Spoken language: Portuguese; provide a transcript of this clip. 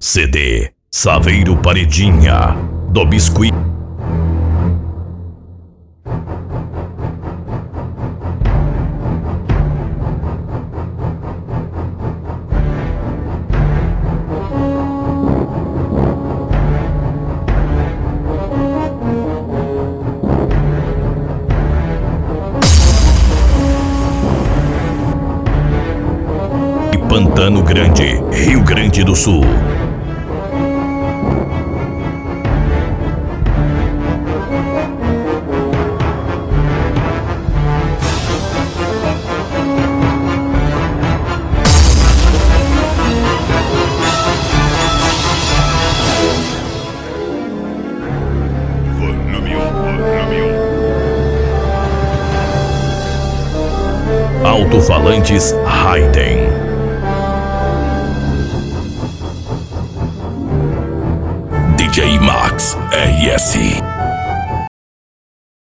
CD Saveiro Paredinha, do Biscuit. Pantano Grande, Rio Grande do Sul. Alto-falantes Hayden. DJ Max RS.